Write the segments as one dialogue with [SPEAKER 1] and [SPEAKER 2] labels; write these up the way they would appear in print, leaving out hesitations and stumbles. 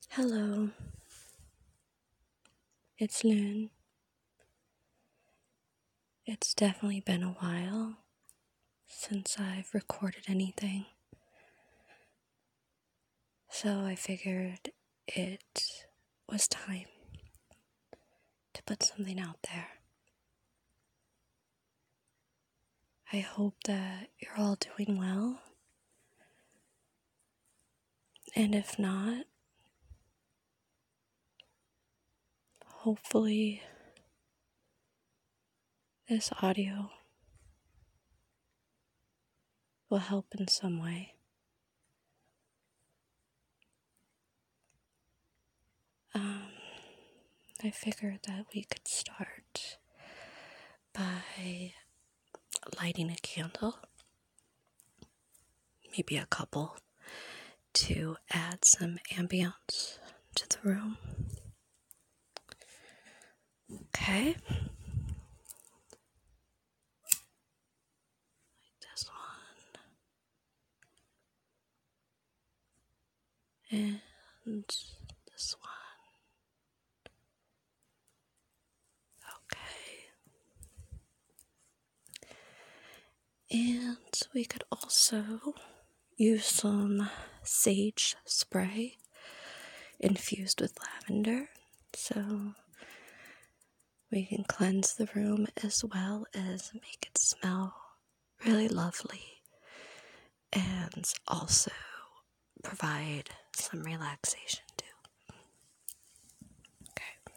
[SPEAKER 1] Hello, it's Loon. It's definitely been a while since I've recorded anything, so I figured it was time to put something out there. I hope that you're all doing well, and if not, hopefully this audio will help in some way. I figured that we could start by lighting a candle, maybe a couple, to add some ambience to the room. Okay. This one. And this one. Okay. And we could also use some sage spray infused with lavender. So we can cleanse the room as well as make it smell really lovely and also provide some relaxation too. Okay.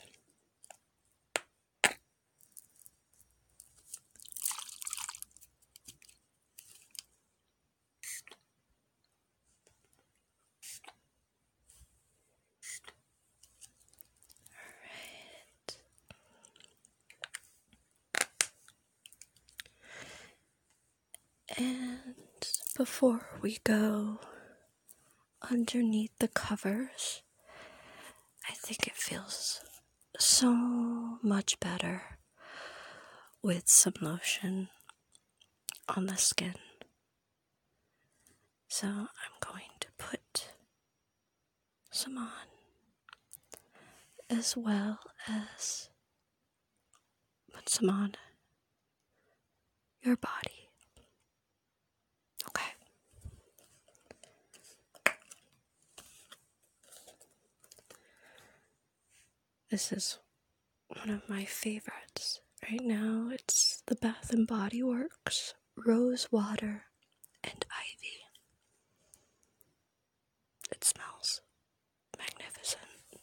[SPEAKER 1] And before we go underneath the covers, I think it feels so much better with some lotion on the skin. So I'm going to put some on, as well as put some on your body. Okay. This is one of my favorites. Right now it's the Bath & Body Works Rose Water and Ivy. It smells magnificent.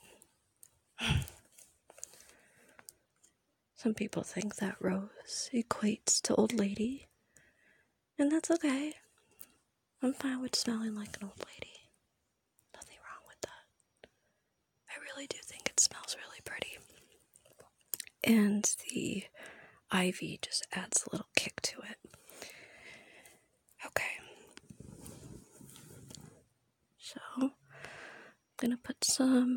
[SPEAKER 1] Some people think that rose equates to old lady, and that's okay. I'm fine with smelling like an old lady. Nothing wrong with that. I really do think it smells really pretty. And the ivy just adds a little kick to it. Okay. So, I'm gonna put some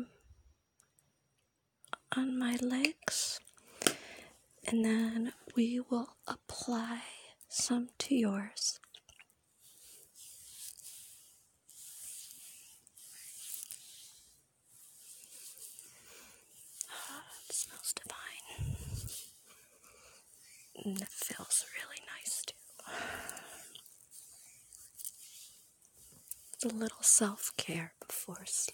[SPEAKER 1] on my legs, and then we will apply some to yours. It smells divine. And it feels really nice too. It's a little self-care before sleep.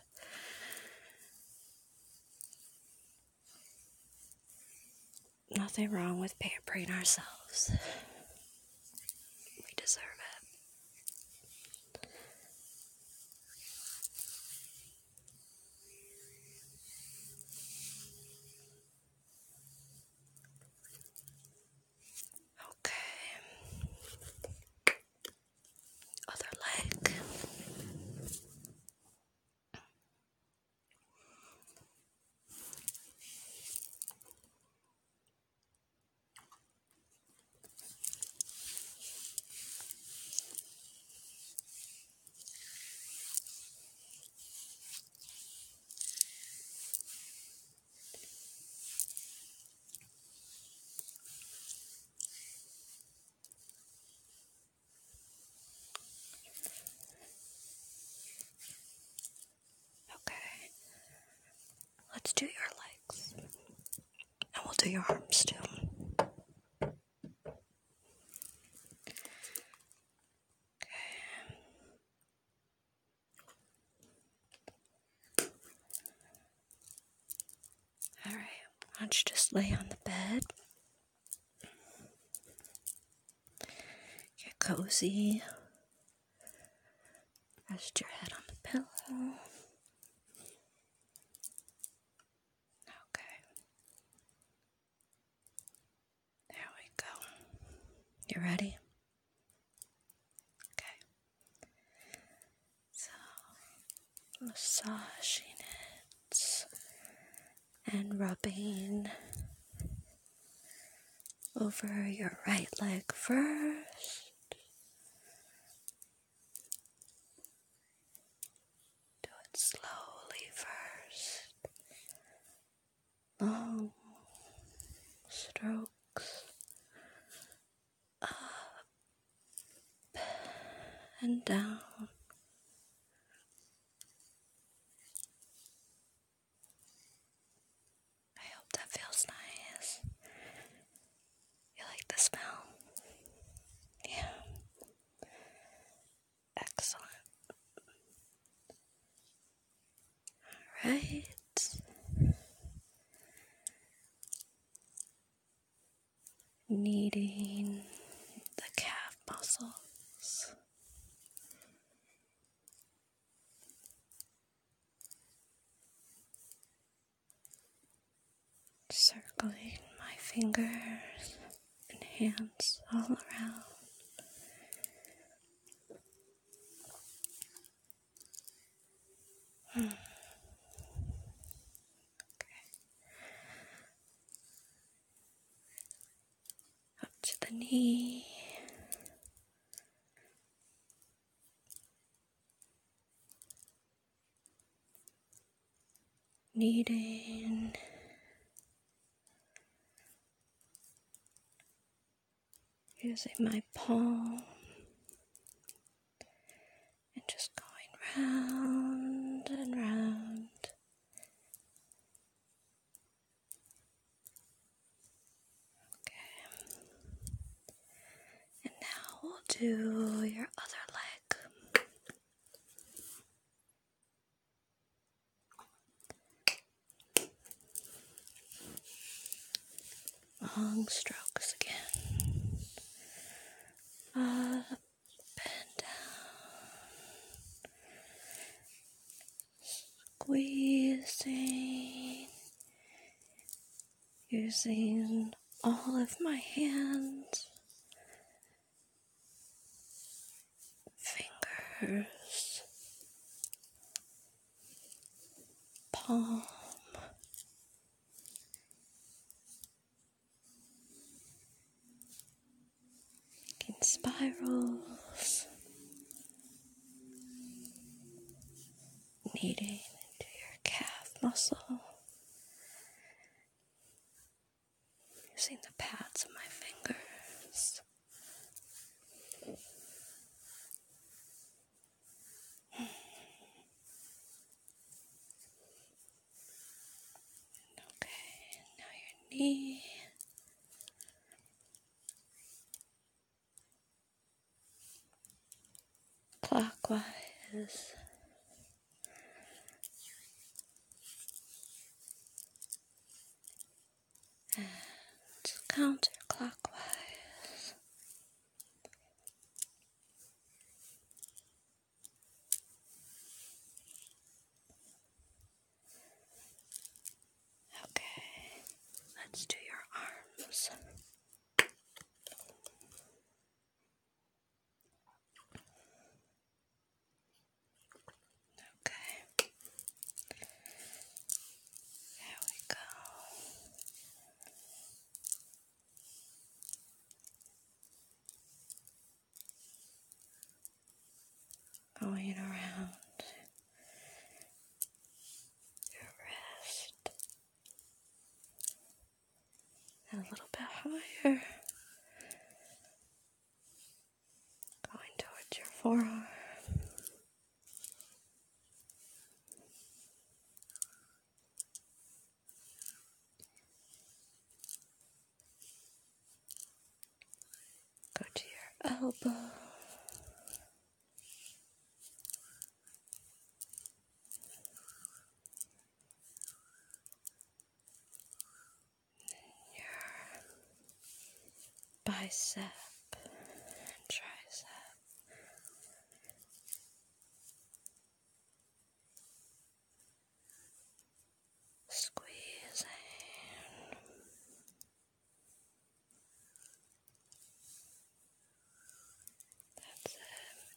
[SPEAKER 1] Nothing wrong with pampering ourselves. We deserve it. Okay. Other leg. do your arms too. Alright, why don't you just lay on the bed. Get cozy. Rest your head on the pillow. Okay. There we go. You ready? Okay. So, massaging it and rubbing over your right leg first. Do it slowly first. Long strokes up and down. I hope that feels nice. You like the smell? Yeah. Excellent. Alright. Kneading the calf muscles. Circling my fingers and hands all around. Okay. Up to the knee. Kneading. Using my palm and just going round and round. Okay. And now we'll do your other leg. Long strokes again. Up and down. Squeezing. Using all of my hands. Fingers. Palm. Making spirals. Kneading into your calf muscle. Using the pads of my fingers. Okay, now your knee. Clockwise. And counterclockwise. Okay, let's do your arms. Okay, there we go. Going around your wrist and a little bit elbow, your bicep and tricep. Squeezing. That's it.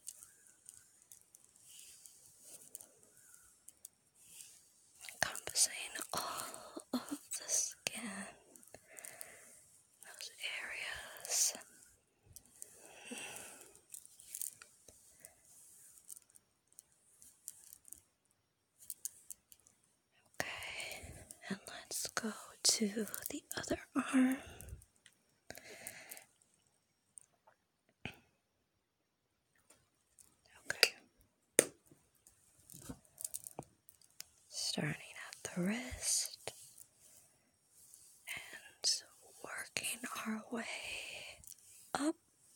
[SPEAKER 1] Encompassing all of the skin, those areas. Okay, and let's go to the other arm. Okay. Starting at the wrist and working our way up.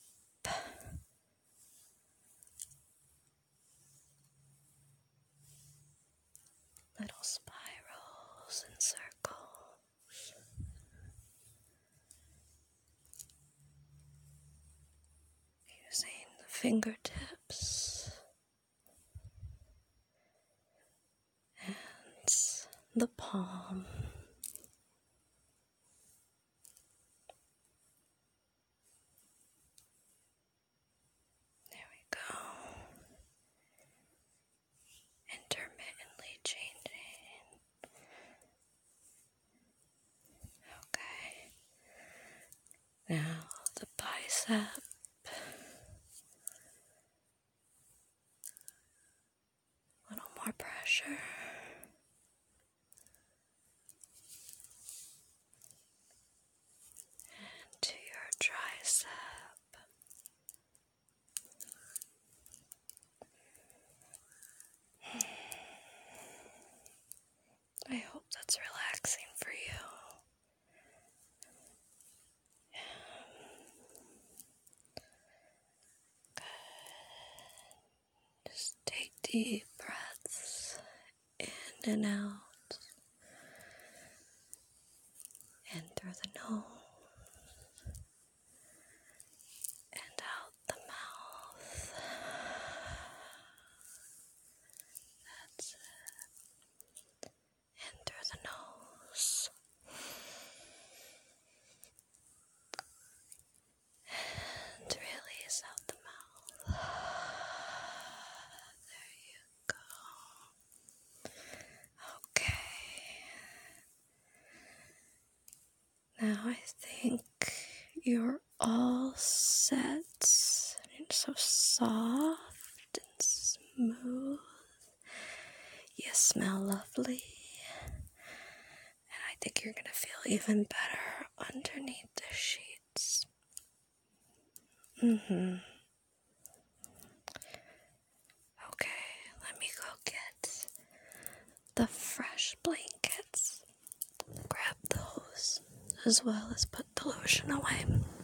[SPEAKER 1] Little spirals and circles. Using the fingertips and the palm. There we go. Intermittently changing. Okay. Now the bicep. A little more pressure. And to your tricep. I hope that's relaxing for you. Good. Just take deep breaths in and out. In through the nose and out the mouth. That's it. In through the nose. And release out the mouth. There you go. Okay. Now I think you're all set. And so soft and smooth. You smell lovely. And I think you're going to feel even better underneath the sheets. Okay, let me go get the fresh blankets. Grab those as well as put the lotion away.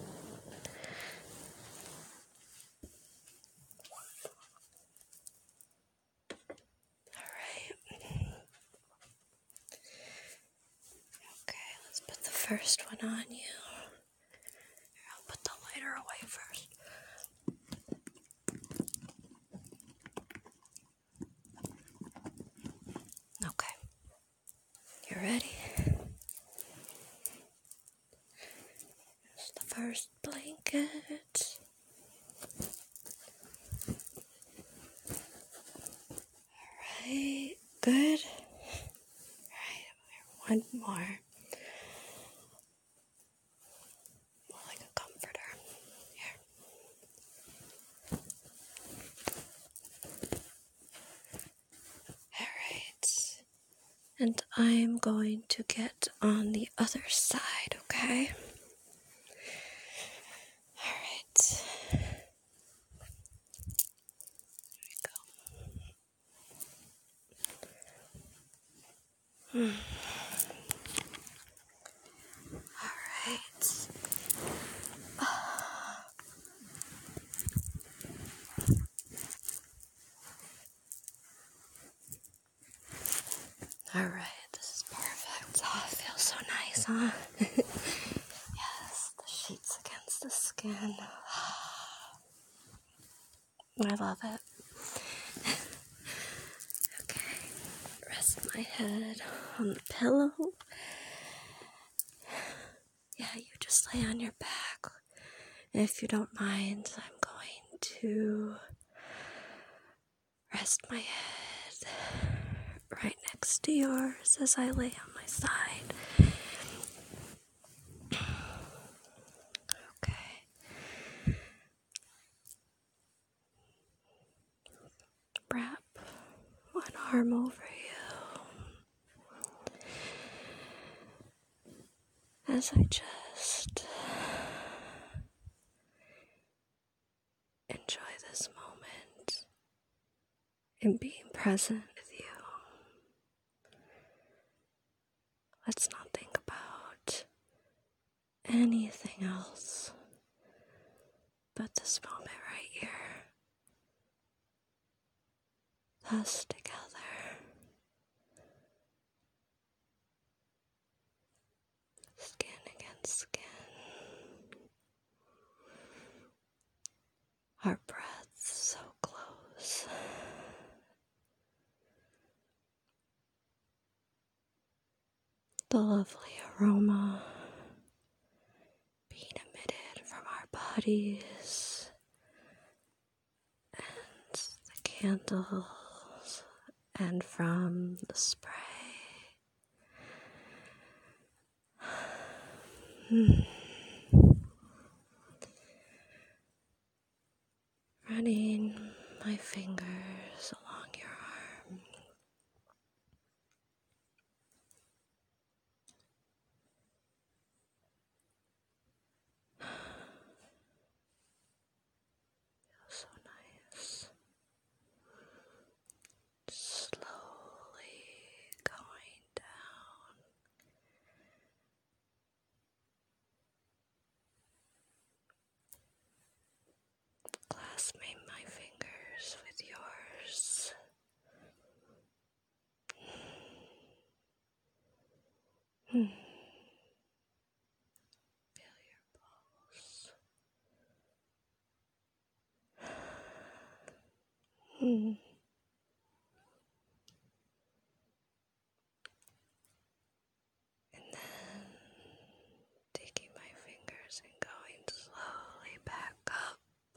[SPEAKER 1] Alright. Okay, let's put the first one on you. Here, I'll put the lighter away first. Okay. You ready? Here's the first blanket. Alright, good. Alright, one more. Like a comforter. Here. Alright. And I'm going to get on the other side, okay? Alright. There we go. Alright. Alright, this is perfect. Oh, it feels so nice, huh? Yes, the sheets against the skin. I love it. Okay, rest my head on the pillow. Yeah, you just lay on your back. If you don't mind, I'm going to rest my head right next to yours as I lay on my side. Okay. Wrap one arm over you as I just enjoy this moment and being present with you. Let's not think about anything else but this moment right here. Us together. Skin against skin. Our breaths so close. The lovely aroma being emitted from our bodies and the candles and from the spray. Running my fingers along your arm. Feels so nice. Slowly going down. Clasping my fingers with yours. Feel your pulse. And then taking my fingers and going slowly back up.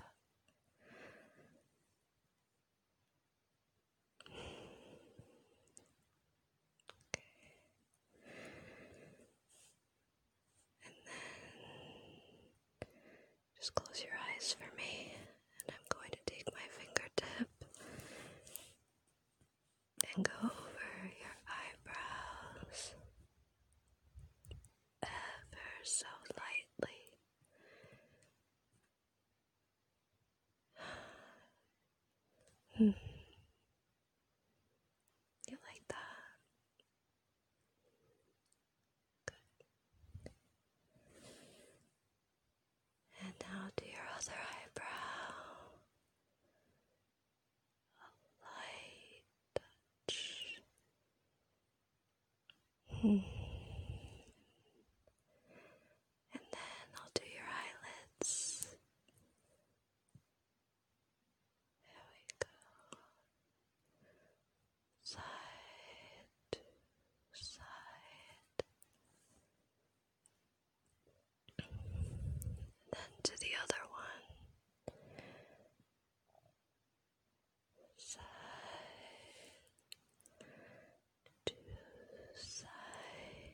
[SPEAKER 1] And then just close your eyes for me. And I'm going to take my fingertip and go over your eyebrows ever so lightly. You like that? And now to your other eyebrow. Light touch. And then I'll do your eyelids. There we go. Side to side. Then to the other one. Side to side.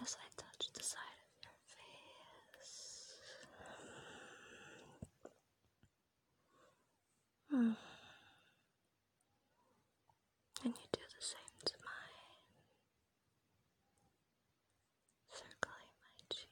[SPEAKER 1] as I touch the side of your face. And you do the same to mine, circling my cheek.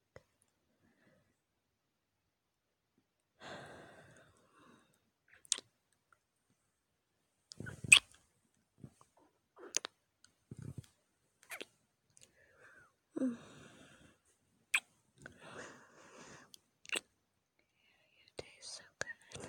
[SPEAKER 1] You taste so good.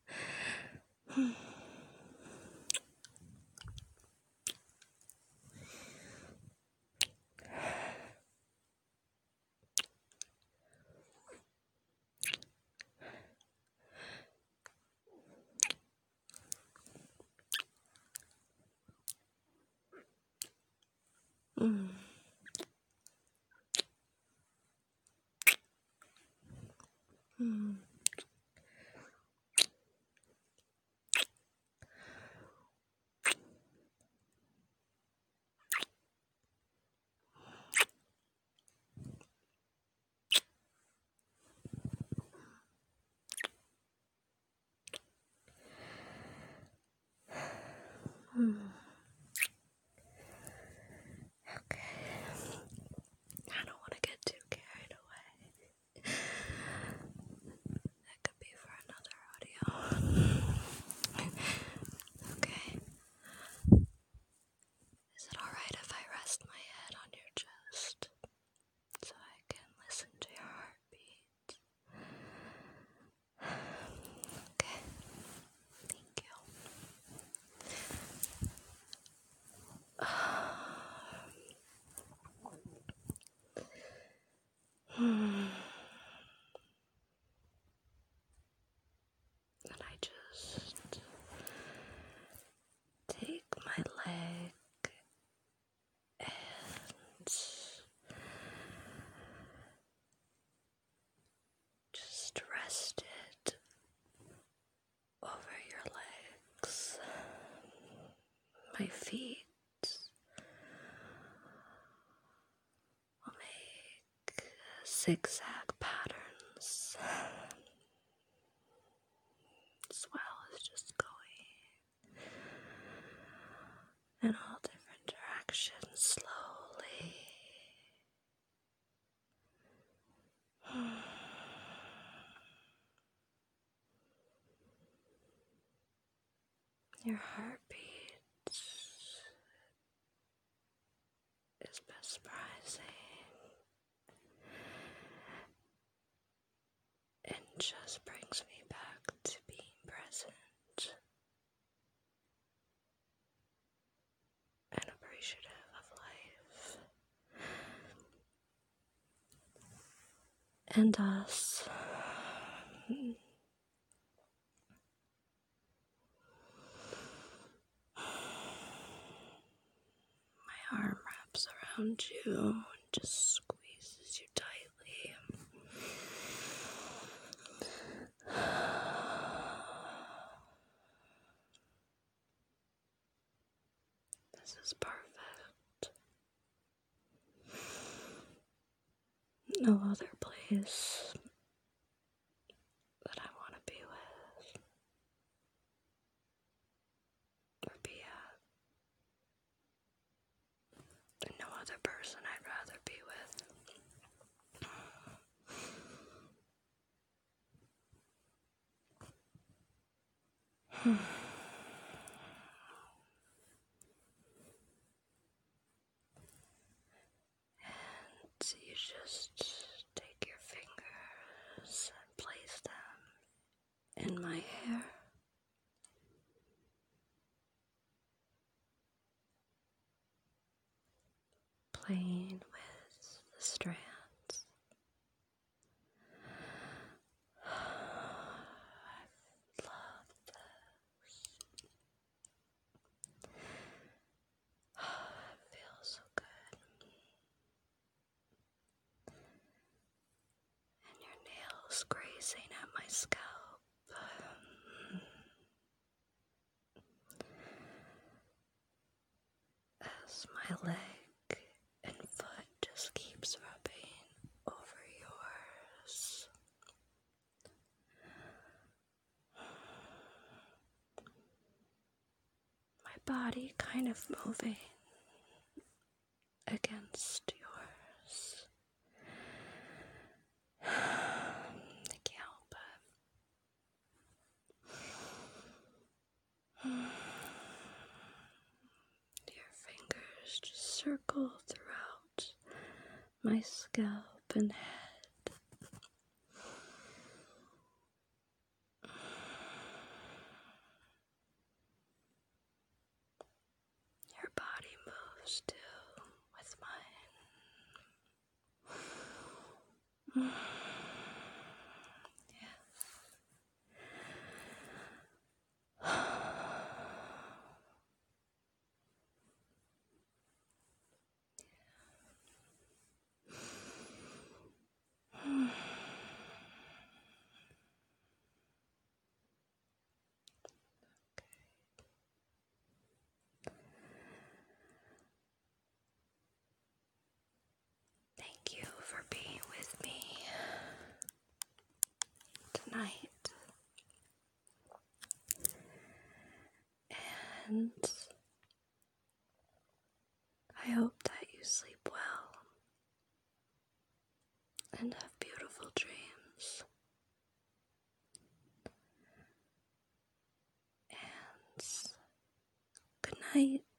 [SPEAKER 1] Mm. Mm. Mm. Okay. I don't want to get too carried away. That could be for another audio. Okay. Is it alright if I rest my head on your chest so I can listen to your heartbeat? Okay. Thank you. And I just take my leg and just rest it over your legs, my feet. Will make zigzag patterns as well as just going in all different directions slowly. Your heartbeat is mesmerizing and just brings me back to being present and appreciative of life and us. My arm wraps around you and just squeezes you tightly. This is perfect. No other place that I want to be with or be at. No other person I'd rather be with. So you just take your fingers and place them in my hair. Playing with the strands. I love this. It feels so good. And your nails grazing at my scalp. As my leg and foot just keep body kind of moving against yours. I can't help it. Your fingers just circle throughout my scalp and head. Your body moves too with mine. Thank you for being with me tonight. And I hope that you sleep well and have beautiful dreams. And good night.